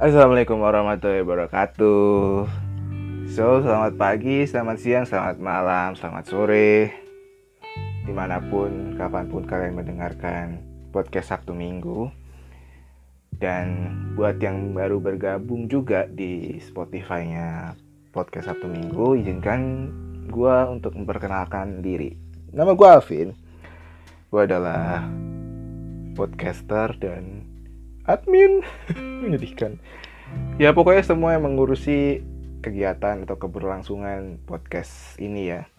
Assalamualaikum warahmatullahi wabarakatuh. Selamat pagi, selamat siang, selamat malam, selamat sore, dimanapun, kapanpun kalian mendengarkan podcast Sabtu Minggu. Dan buat yang baru bergabung juga di Spotify-nya podcast Sabtu Minggu, izinkan gue untuk memperkenalkan diri. Nama gue Alvin. Gue adalah podcaster dan admin. Menyedihkan. Ya pokoknya semua yang mengurusi kegiatan atau keberlangsungan podcast ini ya.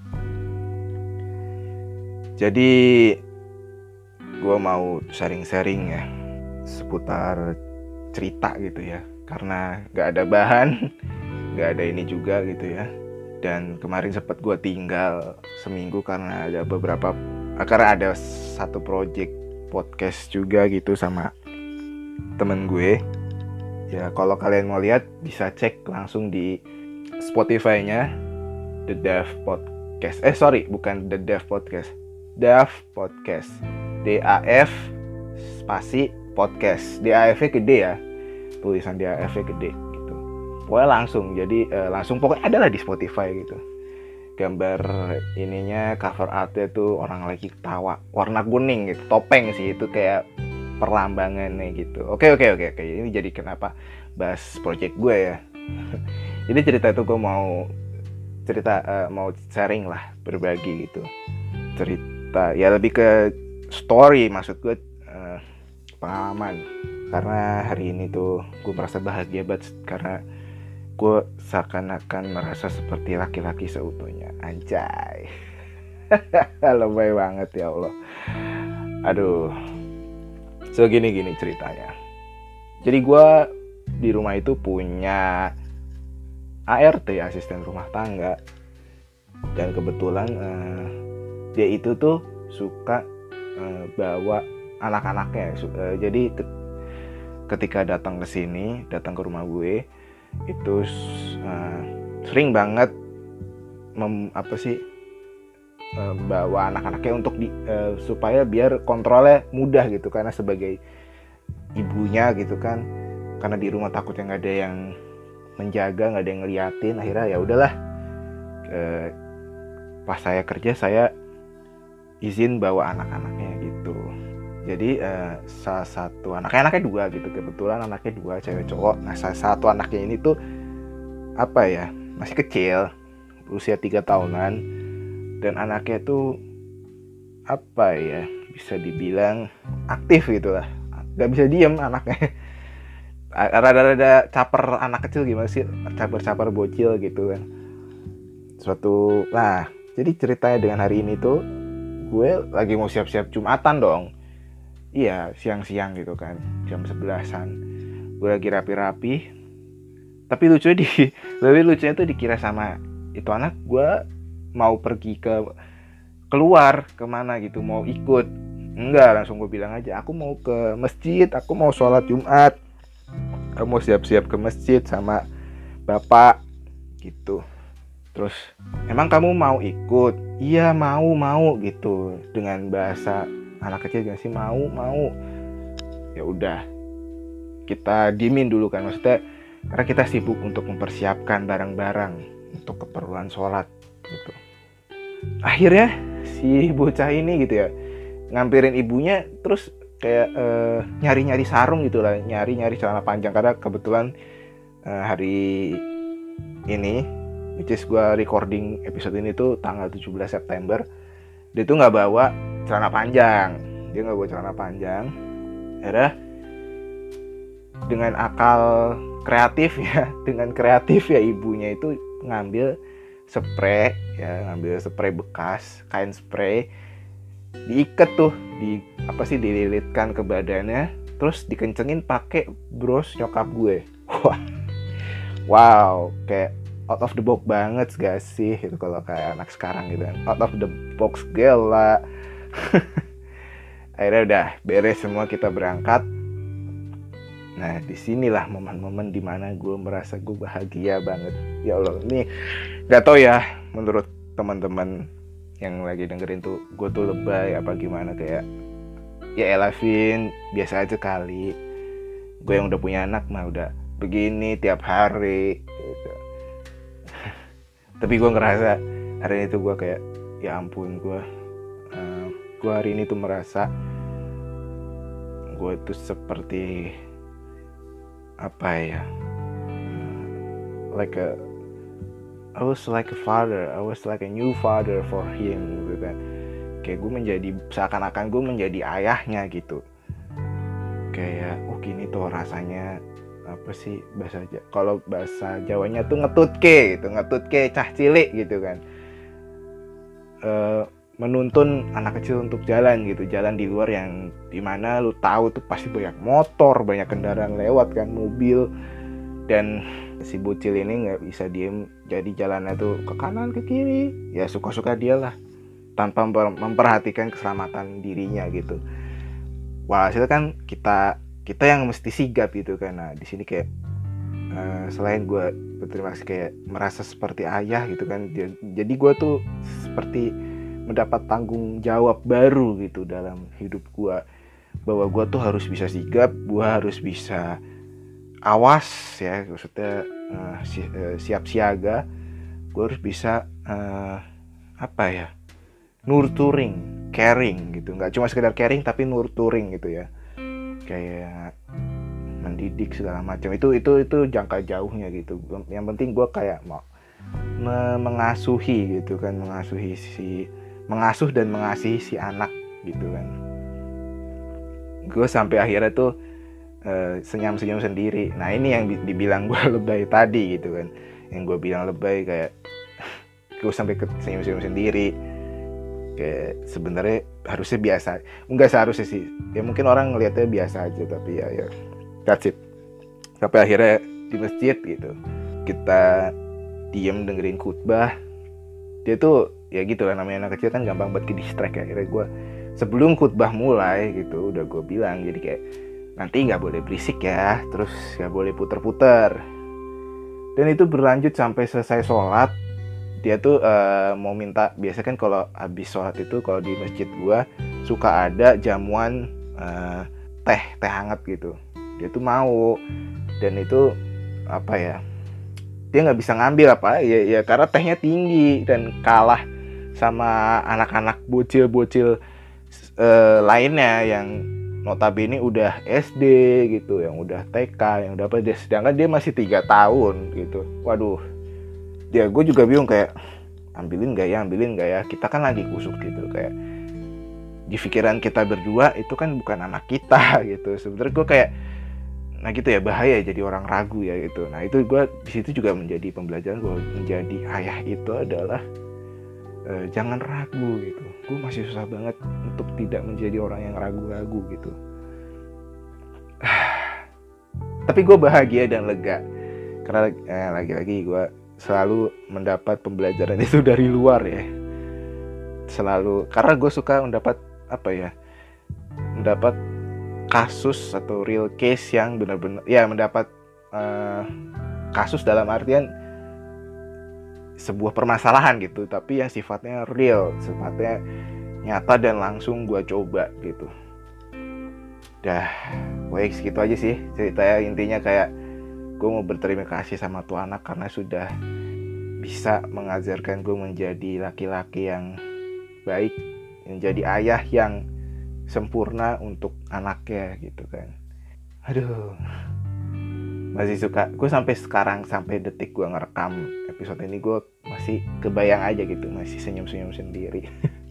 Jadi gue mau sharing-sharing ya seputar cerita gitu ya. Karena gak ada bahan, gak ada ini juga gitu ya. Dan kemarin sempat gue tinggal seminggu karena ada satu project podcast juga gitu sama temen gue. Ya kalau kalian mau lihat bisa cek langsung di Spotify-nya The Dev Podcast. Bukan The Dev Podcast. Dev Podcast. DAF spasi podcast. DAF-nya gede ya. Tulisan DAF-nya gede gitu. Pokoknya langsung pokoknya adalah di Spotify gitu. Gambar ininya, cover artnya tuh orang lagi ketawa, warna kuning gitu, topeng sih itu kayak perlambangannya gitu. Oke. Ini jadi kenapa bahas project gue ya. Jadi cerita itu gue mau sharing lah, berbagi gitu. Cerita ya lebih ke story, maksud gue pengalaman. Karena hari ini tuh gue merasa bahagia banget karena gue seakan-akan merasa seperti laki-laki seutuhnya. Anjay. Lebay banget ya Allah. Aduh. So gini ceritanya. Jadi gue di rumah itu punya ART, asisten rumah tangga. Dan kebetulan dia itu tuh suka bawa anak-anaknya. Jadi ketika datang ke rumah gue itu sering banget bawa anak-anaknya untuk supaya biar kontrolnya mudah gitu, karena sebagai ibunya gitu kan, karena di rumah takutnya nggak ada yang menjaga, nggak ada yang ngeliatin, akhirnya ya udahlah, pas saya kerja saya izin bawa anak-anaknya gitu. Jadi salah satu anaknya dua gitu, kebetulan anaknya dua, cewek cowok. Nah salah satu anaknya ini tuh masih kecil, usia 3 tahunan. Dan anaknya tuh bisa dibilang aktif gitu lah, gak bisa diem anaknya. Rada-rada caper anak kecil, gimana sih, caper bocil gitu kan. Jadi ceritanya dengan hari ini tuh gue lagi mau siap-siap Jumatan dong. Iya, siang-siang gitu kan, jam 11-an. Gue lagi rapi-rapi. Tapi lucunya tuh dikira sama itu anak gue mau pergi keluar kemana gitu, mau ikut. Enggak, langsung gue bilang aja, aku mau ke masjid, aku mau sholat Jumat, aku mau siap-siap ke masjid sama bapak gitu. Terus, emang kamu mau ikut? Iya mau gitu, dengan bahasa anak kecil gak sih, mau. Ya udah, kita diemin dulu kan, maksudnya karena kita sibuk untuk mempersiapkan barang-barang untuk keperluan sholat gitu. Akhirnya si bocah ini gitu ya ngampirin ibunya, terus kayak nyari sarung gitu lah, nyari celana panjang, karena kebetulan hari ini, which is gue recording episode ini tuh tanggal 17 September, dia tuh nggak bawa celana panjang. Akhirnya dengan akal kreatif ya ibunya itu ngambil spray bekas, kain spray, diikat tuh, dililitkan ke badannya, terus dikencengin pakai bros nyokap gue. Wow, kayak out of the box banget gak sih itu kalau kayak anak sekarang gitu kan, out of the box gila. Akhirnya udah beres semua, kita berangkat. Nah disinilah momen-momen dimana gue merasa gue bahagia banget. Ya Allah, ini gak tau ya menurut teman-teman yang lagi dengerin tuh gue tuh lebay apa gimana, kayak ya Elvin biasa aja kali. Gue yang udah punya anak mah udah begini tiap hari gitu. Tapi gue ngerasa hari ini tuh gue kayak ya ampun, gue hari ini tuh merasa gue tuh seperti apa ya, I was like a father, I was like a new father for him gitu kan. Kayak gue menjadi, seakan-akan gue menjadi ayahnya gitu. Kayak gini tuh rasanya, apa sih kalau bahasa Jawanya tuh ngetutke gitu, ngetutke cah cilik gitu kan. Menuntun anak kecil untuk jalan gitu, jalan di luar yang dimana lu tahu tuh pasti banyak motor, banyak kendaraan lewat kan, mobil, dan si bocil ini nggak bisa diem, jadi jalannya tuh ke kanan ke kiri, ya suka-suka dia lah, tanpa memperhatikan keselamatan dirinya gitu. Walhasil kan kita yang mesti sigap gitu kan. Nah di sini kayak selain gue berterima kasih, kayak merasa seperti ayah gitu kan, jadi gue tuh seperti mendapat tanggung jawab baru gitu dalam hidup gue, bahwa gue tuh harus bisa sigap, gue harus bisa awas ya, maksudnya siap siaga, gue harus bisa nurturing, caring gitu, nggak cuma sekedar caring tapi nurturing gitu ya, kayak mendidik segala macam, itu jangka jauhnya gitu. Yang penting gue kayak mau mengasuhi gitu kan, mengasuh dan mengasihi si anak gitu kan. Gue sampai akhirnya tuh senyum-senyum sendiri. Nah ini yang dibilang gue lebay tadi gitu kan, yang gue bilang lebay, kayak gue sampai senyum-senyum sendiri. Kayak sebenarnya harusnya biasa, enggak seharusnya sih ya, mungkin orang ngelihatnya biasa aja, tapi ya that's it. Sampai akhirnya di masjid gitu, kita diem dengerin khutbah. Dia tuh ya gitu lah, namanya anak kecil kan gampang banget ke distract ya. Akhirnya gue sebelum khutbah mulai gitu udah gue bilang, jadi kayak nanti nggak boleh berisik ya, terus nggak boleh puter-puter. Dan itu berlanjut sampai selesai sholat. Dia tuh mau minta, biasa kan kalau habis sholat itu kalau di masjid gua suka ada jamuan teh hangat gitu. Dia tuh mau, dan itu apa ya, dia nggak bisa ngambil apa ya karena tehnya tinggi dan kalah sama anak-anak bocil-bocil lainnya yang notabene udah SD gitu, yang udah TK, yang udah apa, sedangkan dia masih 3 tahun gitu. Waduh, ya gue juga bingung, kayak ambilin gak ya, kita kan lagi kusuk gitu, kayak di pikiran kita berdua itu kan bukan anak kita gitu. Sebenarnya gue kayak, nah gitu ya, bahaya jadi orang ragu ya gitu. Nah itu gue di situ juga menjadi pembelajaran gue, menjadi ayah itu adalah jangan ragu gitu. Gue masih susah banget untuk tidak menjadi orang yang ragu-ragu gitu. Tapi gue bahagia dan lega karena lagi-lagi gue selalu mendapat pembelajaran itu dari luar ya. Selalu, karena gue suka mendapat mendapat kasus atau real case yang benar-benar ya, mendapat kasus dalam artian sebuah permasalahan gitu, tapi yang sifatnya real, sifatnya nyata dan langsung gue coba gitu. Dah, baik segitu aja sih ceritanya. Intinya kayak gue mau berterima kasih sama tuh anak karena sudah bisa mengajarkan gue menjadi laki-laki yang baik, menjadi ayah yang sempurna untuk anaknya gitu kan. Aduh, masih suka gue sampai sekarang, sampai detik gue ngerekam episode ini, gue masih kebayang aja gitu, masih senyum-senyum sendiri.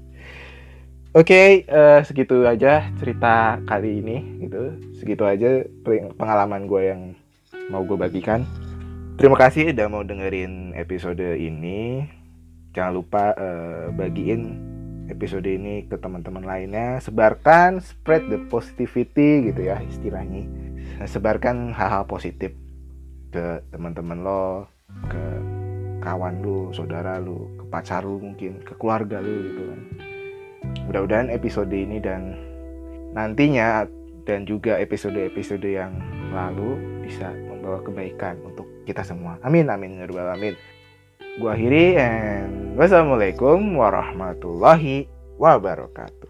Oke, segitu aja cerita kali ini gitu. Segitu aja pengalaman gue yang mau gue bagikan. Terima kasih udah mau dengerin episode ini. Jangan lupa bagiin episode ini ke teman-teman lainnya. Sebarkan, spread the positivity gitu ya istilahnya. Sebarkan hal-hal positif ke teman-teman lo, ke kawan lu, saudara lu, ke pacar lu mungkin, ke keluarga lu gitu kan. Mudah-mudahan episode ini dan nantinya dan juga episode-episode yang lalu bisa membawa kebaikan untuk kita semua. Amin, amin, ya rabbal alamin. Gua akhiri, and wassalamualaikum warahmatullahi wabarakatuh.